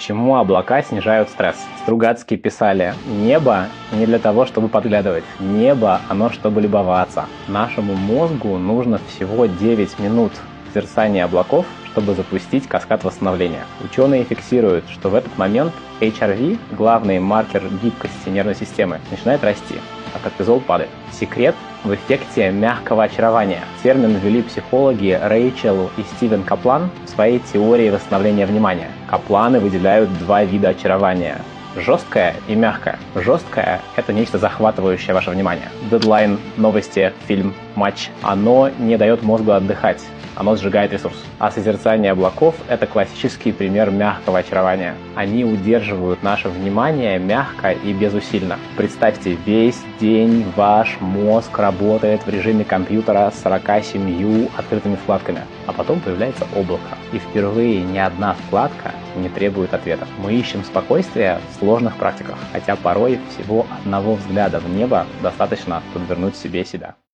Почему облака снижают стресс? Стругацкие писали: небо не для того, чтобы подглядывать. Небо, оно чтобы любоваться. Нашему мозгу нужно всего 9 минут созерцания облаков, чтобы запустить каскад восстановления. Ученые фиксируют, что в этот момент HRV, главный маркер гибкости нервной системы, начинает расти, а кортизол падает. Секрет в эффекте мягкого очарования. Термин ввели психологи Рэйчел и Стивен Каплан в своей теории восстановления внимания. Капланы выделяют два вида очарования: жесткое и мягкое. Жесткое – это нечто захватывающее ваше внимание. Дедлайн, новости, фильм, матч. Оно не дает мозгу отдыхать. Оно сжигает ресурс. А созерцание облаков – это классический пример мягкого очарования. Они удерживают наше внимание мягко и безусильно. Представьте, весь день ваш мозг работает в режиме компьютера с 47 открытыми вкладками. А потом появляется облако. И впервые ни одна вкладка не требует ответа. Мы ищем спокойствие в сложных практиках, хотя порой всего одного взгляда в небо достаточно подвернуть себе себя.